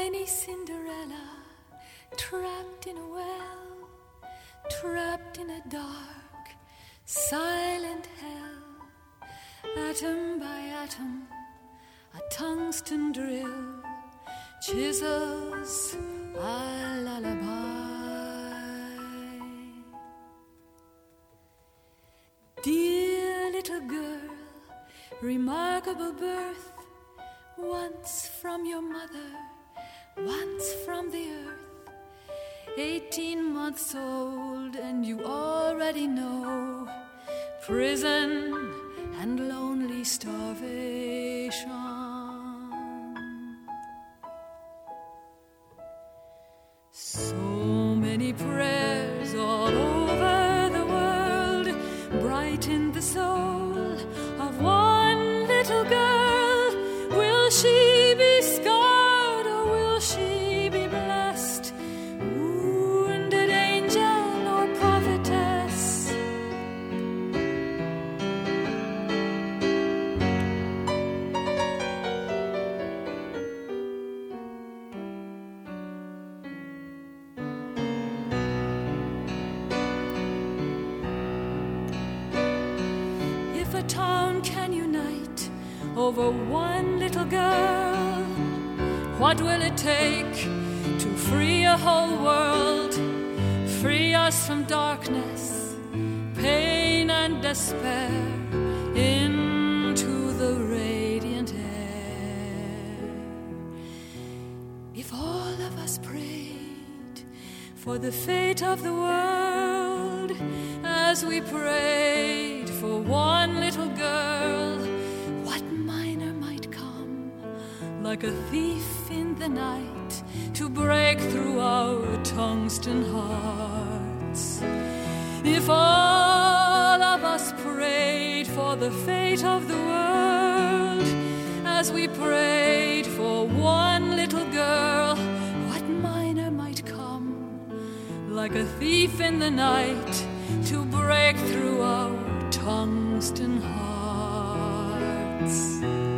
tiny Cinderella, trapped in a well, trapped in a dark, silent hell. Atom by atom, a tungsten drill chisels a lullaby. Dear little girl, remarkable birth, once from your mother, once from the earth, 18 months old, and you already know prison and lonely starvation. So many prayers all over the world brighten the soul of one little girl. Will she be scarred or will she be blessed? Wounded angel or prophetess? If a town can unite over one little girl, what will it take to free a whole world? Free us from darkness, pain and despair, into the radiant air. If all of us prayed for the fate of the world, as we prayed for one little girl, what miner might come like a thief in the night to break through our tungsten hearts? If all of us prayed for the fate of the world, as we prayed for one little girl, what miner might come like a thief in the night to break through our tungsten hearts?